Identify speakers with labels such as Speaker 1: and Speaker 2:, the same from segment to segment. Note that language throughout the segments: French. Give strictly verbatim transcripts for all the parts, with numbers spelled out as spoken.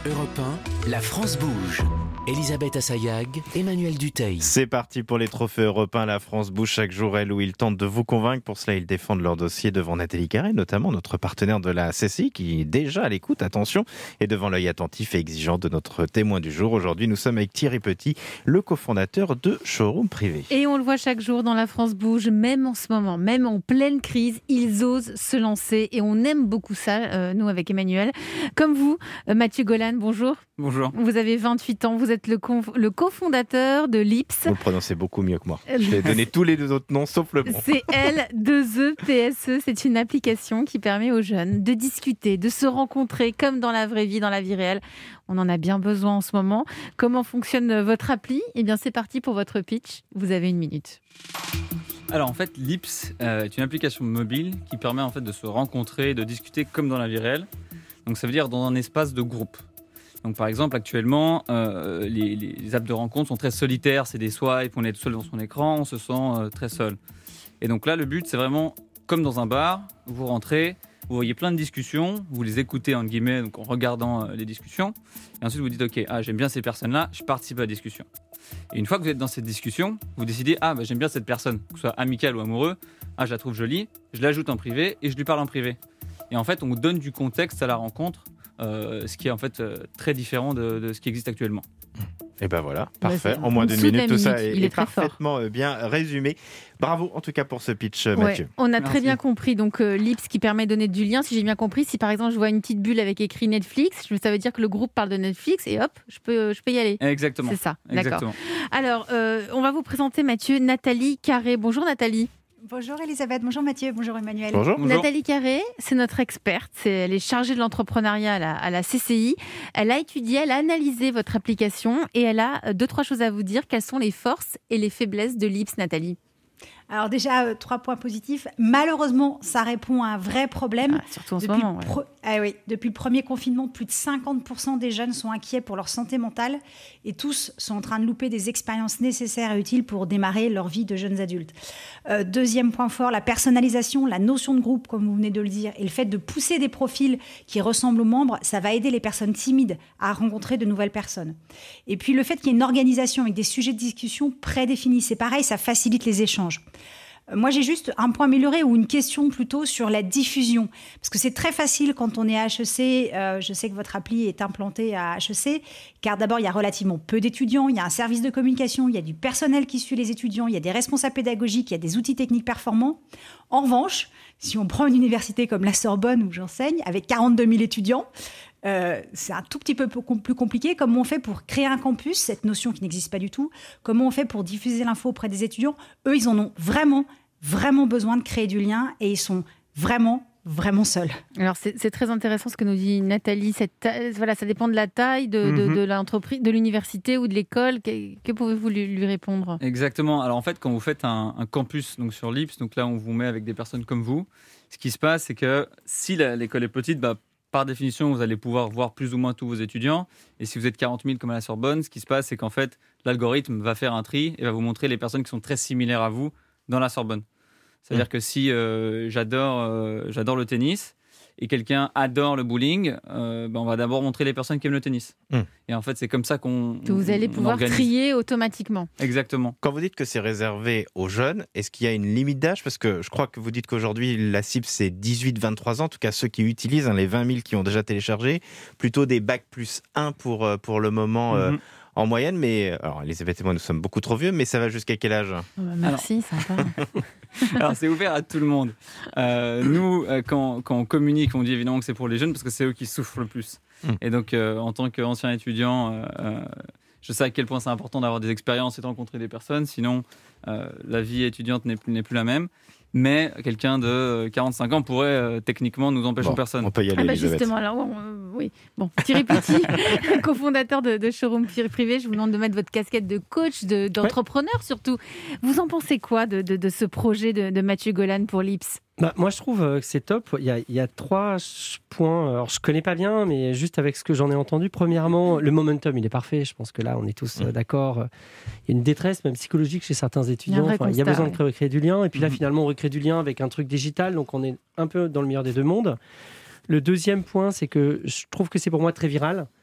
Speaker 1: Europe un, la France bouge. Elisabeth Assayag, Emmanuel Dutheil.
Speaker 2: C'est parti pour les trophées européens. La France bouge chaque jour, elle, où ils tentent de vous convaincre. Pour cela, ils défendent leur dossier devant Nathalie Carré, notamment notre partenaire de la C C I, qui est déjà à l'écoute, attention, et devant l'œil attentif et exigeant de notre témoin du jour. Aujourd'hui, nous sommes avec Thierry Petit, le cofondateur de Showroom Privé.
Speaker 3: Et on le voit chaque jour dans La France bouge, même en ce moment, même en pleine crise, ils osent se lancer et on aime beaucoup ça, euh, nous avec Emmanuel. Comme vous, euh, Mathieu Golan, bonjour.
Speaker 4: Bonjour.
Speaker 3: Vous avez vingt-huit ans, vous êtes le, conf- le cofondateur de Lips.
Speaker 2: Vous le prononcez beaucoup mieux que moi. Je vais donner tous les deux autres noms, sauf le bon.
Speaker 3: C'est L deux E P S E, c'est une application qui permet aux jeunes de discuter, de se rencontrer comme dans la vraie vie, dans la vie réelle. On en a bien besoin en ce moment. Comment fonctionne votre appli ? Eh bien, c'est parti pour votre pitch. Vous avez une minute.
Speaker 4: Alors en fait, Lips euh, est une application mobile qui permet en fait de se rencontrer, de discuter comme dans la vie réelle. Donc ça veut dire dans un espace de groupe. Donc par exemple, actuellement, euh, les, les apps de rencontre sont très solitaires. C'est des swipes, on est tout seul dans son écran, on se sent euh, très seul. Et donc là, le but, c'est vraiment comme dans un bar. Vous rentrez, vous voyez plein de discussions, vous les écoutez en guillemets, donc en regardant euh, les discussions. Et ensuite, vous dites, ok, ah, j'aime bien ces personnes-là, je participe à la discussion. Et une fois que vous êtes dans cette discussion, vous décidez, ah, bah, j'aime bien cette personne, que ce soit amical ou amoureux. Ah, je la trouve jolie, je l'ajoute en privé et je lui parle en privé. Et en fait, on vous donne du contexte à la rencontre. Euh, ce qui est en fait euh, très différent de, de ce qui existe actuellement.
Speaker 2: Et ben voilà, parfait.
Speaker 3: Ouais,
Speaker 2: en moins d'une minute, tout ça est,
Speaker 3: Il est
Speaker 2: est
Speaker 3: très
Speaker 2: parfaitement fort. Bien résumé. Bravo en tout cas pour ce pitch,
Speaker 3: ouais,
Speaker 2: Mathieu.
Speaker 3: On a
Speaker 4: Merci.
Speaker 3: très bien compris. Donc euh, Lips qui permet de donner du lien. Si j'ai bien compris, si par exemple je vois une petite bulle avec écrit Netflix, ça veut dire que le groupe parle de Netflix et hop, je peux, je peux y aller.
Speaker 4: Exactement.
Speaker 3: C'est ça,
Speaker 4: Exactement.
Speaker 3: d'accord. Alors, euh, on va vous présenter Mathieu, Nathalie Carré. Bonjour Nathalie.
Speaker 5: Bonjour Elisabeth, bonjour Mathieu, bonjour Emmanuel.
Speaker 2: Bonjour.
Speaker 4: Bonjour.
Speaker 3: Nathalie Carré, c'est notre experte. C'est, elle est chargée de l'entrepreneuriat à la, à la C C I. Elle a étudié, elle a analysé votre application et elle a deux, trois choses à vous dire. Quelles sont les forces et les faiblesses de Lips, Nathalie ?
Speaker 5: Alors déjà, euh, trois points positifs. Malheureusement, ça répond à un vrai problème.
Speaker 3: Ah, surtout en ce
Speaker 5: Depuis,
Speaker 3: moment.
Speaker 5: le
Speaker 3: Ouais.
Speaker 5: pro- ah oui, depuis le premier confinement, plus de cinquante pour cent des jeunes sont inquiets pour leur santé mentale et tous sont en train de louper des expériences nécessaires et utiles pour démarrer leur vie de jeunes adultes. Euh, deuxième point fort, la personnalisation, la notion de groupe, comme vous venez de le dire, et le fait de pousser des profils qui ressemblent aux membres, ça va aider les personnes timides à rencontrer de nouvelles personnes. Et puis le fait qu'il y ait une organisation avec des sujets de discussion prédéfinis, c'est pareil, ça facilite les échanges. Moi, j'ai juste un point amélioré ou une question plutôt sur la diffusion. Parce que c'est très facile quand on est à H E C. Euh, je sais que votre appli est implantée à H E C, car d'abord, il y a relativement peu d'étudiants, il y a un service de communication, il y a du personnel qui suit les étudiants, il y a des responsables pédagogiques, il y a des outils techniques performants. En revanche, si on prend une université comme la Sorbonne, où j'enseigne, avec quarante-deux mille étudiants, Euh, c'est un tout petit peu plus compliqué. Comment on fait pour créer un campus, cette notion qui n'existe pas du tout? Comment on fait pour diffuser l'info auprès des étudiants? Eux, ils en ont vraiment, vraiment besoin de créer du lien et ils sont vraiment, vraiment seuls.
Speaker 3: Alors, c'est, c'est très intéressant ce que nous dit Nathalie. Cette ta- voilà, ça dépend de la taille de, de,
Speaker 4: Mhm.
Speaker 3: de l'entreprise, de l'université ou de l'école. Que, que pouvez-vous lui, lui répondre ?
Speaker 4: Exactement. Alors en fait, quand vous faites un, un campus donc sur Lips, donc là on vous met avec des personnes comme vous, ce qui se passe, c'est que si la- l'école est petite, bah, par définition, vous allez pouvoir voir plus ou moins tous vos étudiants. Et si vous êtes quarante mille comme à la Sorbonne, ce qui se passe, c'est qu'en fait, l'algorithme va faire un tri et va vous montrer les personnes qui sont très similaires à vous dans la Sorbonne. C'est-à-dire
Speaker 2: Mmh.
Speaker 4: que si euh, j'adore, euh, j'adore le tennis et quelqu'un adore le bowling, euh, ben on va d'abord montrer les personnes qui aiment le tennis.
Speaker 2: Mmh.
Speaker 4: Et en fait, c'est comme ça qu'on
Speaker 3: Que vous allez
Speaker 4: on
Speaker 3: pouvoir
Speaker 4: organise.
Speaker 3: trier automatiquement.
Speaker 4: Exactement.
Speaker 2: Quand vous dites que c'est réservé aux jeunes, est-ce qu'il y a une limite d'âge? Parce que je crois que vous dites qu'aujourd'hui, la cible, c'est dix-huit vingt-trois ans. En tout cas, ceux qui utilisent, hein, les vingt mille qui ont déjà téléchargé. Plutôt des bacs plus un pour, euh, pour le moment euh,
Speaker 4: Mhm.
Speaker 2: en moyenne. Mais, alors, Elisabeth et moi, nous sommes beaucoup trop vieux, mais ça va jusqu'à quel âge?
Speaker 3: Oh, bah, merci, sympa.
Speaker 4: Alors, c'est ouvert à tout le monde. Euh, nous, euh, quand, quand on communique, on dit évidemment que c'est pour les jeunes parce que c'est eux qui souffrent le plus.
Speaker 2: Mm.
Speaker 4: Et donc, euh, en tant qu'ancien étudiant, euh, euh, je sais à quel point c'est important d'avoir des expériences et de rencontrer des personnes. Sinon, euh, la vie étudiante n'est plus, n'est plus la même. Mais quelqu'un de quarante-cinq ans pourrait euh, techniquement nous empêcher
Speaker 2: Bon,
Speaker 4: personne.
Speaker 2: on peut y aller,
Speaker 3: Ah bah
Speaker 2: Elisabeth.
Speaker 3: justement, alors, euh, oui. Bon, Thierry Petit, cofondateur de, de Showroom Privé, je vous demande de mettre votre casquette de coach, de, d'entrepreneur surtout. Vous en pensez quoi de, de, de ce projet de, de Mathieu Golan pour Lips ?
Speaker 6: Bah, moi, je trouve que c'est top. Il y a, il y a trois points. Alors, je ne connais pas bien, mais juste avec ce que j'en ai entendu. Premièrement, le momentum, il est parfait. Je pense que là, on est tous euh, d'accord. Il y a une détresse, même psychologique, chez certains étudiants.
Speaker 3: Il y a un vrai
Speaker 6: Enfin, il y a
Speaker 3: constat,
Speaker 6: besoin
Speaker 3: ouais.
Speaker 6: de créer, créer du lien. Et puis là,
Speaker 4: Mhm.
Speaker 6: finalement, on recrée du lien avec un truc digital. Donc, on est un peu dans le meilleur des deux mondes. Le deuxième point, c'est que je trouve que c'est pour moi très viral.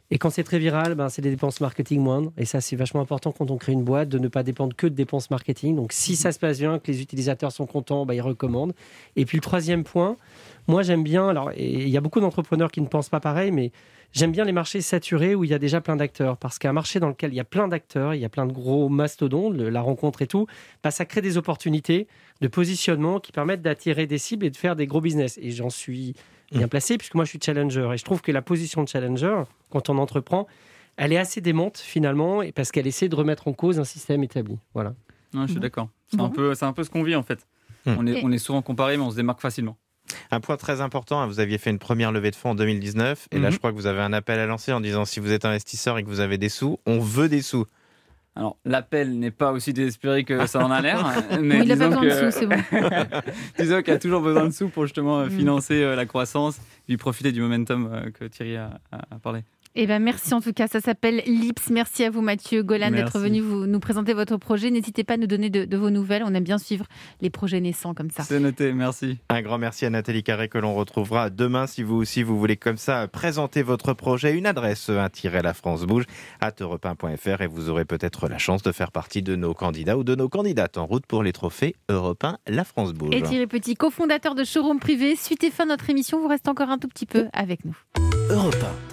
Speaker 6: Et quand c'est très viral, ben, c'est des dépenses marketing moindres. Et ça, c'est vachement important quand on crée une boîte, de ne pas dépendre que de dépenses marketing. Donc, si ça se passe bien, que les utilisateurs sont contents, ben, ils recommandent. Et puis, le troisième point, moi, j'aime bien... Alors, il y a beaucoup d'entrepreneurs qui ne pensent pas pareil, mais j'aime bien les marchés saturés où il y a déjà plein d'acteurs. Parce qu'un marché dans lequel il y a plein d'acteurs, il y a plein de gros mastodontes, la rencontre et tout, ben, ça crée des opportunités de positionnement qui permettent d'attirer des cibles et de faire des gros business. Et j'en suis... bien placé, puisque moi je suis challenger. Et je trouve que la position de challenger, quand on entreprend, elle est assez démente finalement, et parce qu'elle essaie de remettre en cause un système établi. Voilà.
Speaker 4: Non, je suis
Speaker 3: Bon.
Speaker 4: d'accord. C'est,
Speaker 3: Bon.
Speaker 4: un peu, c'est un peu ce qu'on vit en fait.
Speaker 2: Hum.
Speaker 4: On, est,
Speaker 3: Et-
Speaker 4: on est souvent comparé, mais on se démarque facilement.
Speaker 2: Un point très important, hein, vous aviez fait une première levée de fonds en deux mille dix-neuf, et là
Speaker 4: Mhm.
Speaker 2: je crois que vous avez un appel à lancer en disant si vous êtes investisseur et que vous avez des sous, on veut des sous.
Speaker 4: Alors, l'appel n'est pas aussi désespéré que ça en a l'air. Mais
Speaker 3: il n'a pas
Speaker 4: disons
Speaker 3: besoin de
Speaker 4: que-
Speaker 3: sous, c'est bon.
Speaker 4: disons qu'il y a toujours besoin de sous pour justement euh,
Speaker 3: Mm.
Speaker 4: financer euh, la croissance, puis profiter du momentum euh, que Thierry a, a- a parlé.
Speaker 3: Eh ben, merci en tout cas, ça s'appelle Lips. Merci à vous Mathieu Golan d'être
Speaker 4: Merci.
Speaker 3: venu vous, nous présenter votre projet. N'hésitez pas à nous donner de, de vos nouvelles, on aime bien suivre les projets naissants comme ça.
Speaker 4: C'est noté, merci.
Speaker 2: Un grand merci à Nathalie Carré que l'on retrouvera demain si vous aussi vous voulez comme ça présenter votre projet. Une adresse, un tiret la France bouge, arobase europe un point f r et vous aurez peut-être la chance de faire partie de nos candidats ou de nos candidates en route pour les trophées Europe un La France bouge.
Speaker 3: Et Thierry Petit, cofondateur de Showroom Privé, suite et fin de notre émission, vous restez encore un tout petit peu avec nous.
Speaker 1: Europe un.